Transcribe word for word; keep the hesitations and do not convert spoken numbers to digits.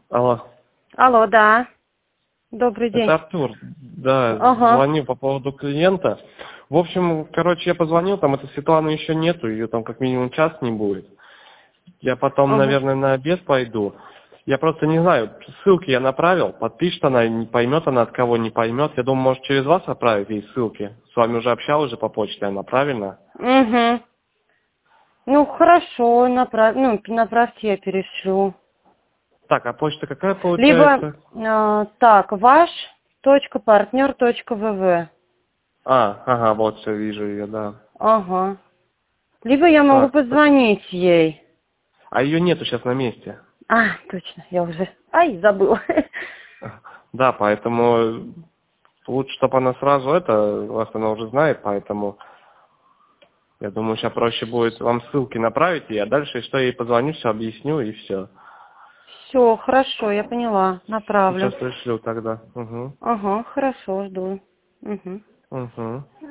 Алло. Алло, да. Добрый день. Это Артур. Да, Ага. звоню по поводу клиента. В общем, короче, я позвонил, там этой Светланы еще нету, ее там как минимум час не будет. Я потом, Ага. наверное, на обед пойду. Я просто не знаю, ссылки я направил, подпишет она, не поймет она от кого, не поймет. Я думаю, может, через вас отправить ей ссылки. С вами уже общалась же по почте, она правильно? Угу. Ну, хорошо, направь, ну, направьте, я перешлю. Так, а почта какая Либо, получается? э, так, ваш точка партнер точка вв. А, ага, вот все, вижу ее, да. Ага. Либо я могу Так, позвонить ей. а ее нету сейчас на месте. А, точно, я уже, ай, забыла. Да, поэтому лучше, чтобы она сразу это, вас она уже знает, поэтому я думаю, сейчас проще будет вам ссылки направить, и а дальше, что я ей позвоню, все объясню, и все. Все, хорошо, я поняла, направлю. Сейчас пришлю тогда. Угу. Ага, хорошо, жду. Угу. Угу.